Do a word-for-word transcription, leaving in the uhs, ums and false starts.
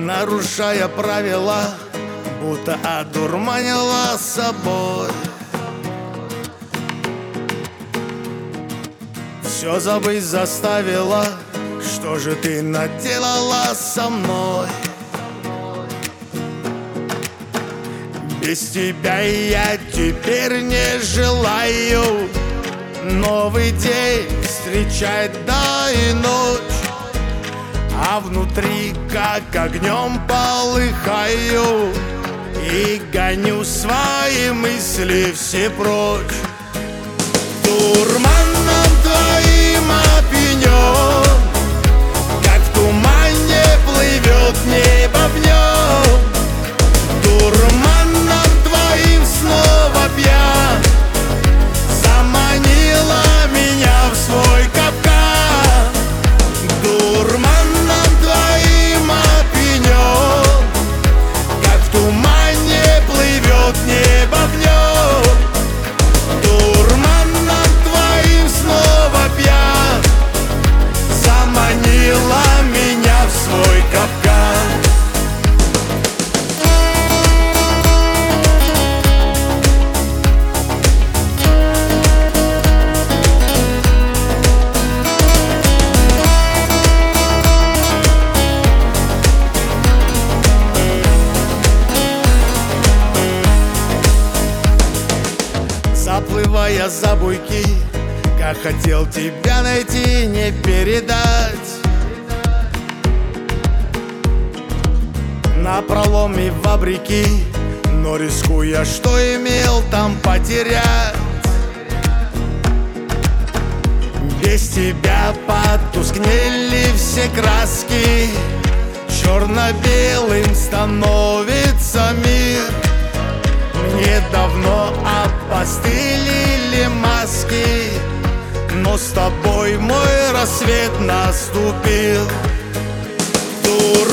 нарушая правила, будто одурманила собой. Все забыть заставила, что же ты наделала со мной? Без тебя я теперь не желаю новый день встречать, да и ночь. А внутри как огнем полыхаю и гоню свои мысли все прочь. Дурманом твоим опьянен, как в тумане плывет небо в нем. Дурманом твоим снова пьян, заманила меня в свой капкан. Дурманом твоим опьянен, как в тумане плывет небо в нем. Дурманом твоим снова пьян, заманила меня в свой капкан. Заплывая за буйки, как хотел тебя найти, не передать. Напролом и вопреки, но рискуя, что имел там потерять. Без тебя потускнели все краски, черно-белым становится мир. Мне давно опостылили маски, но с тобой мой рассвет наступил.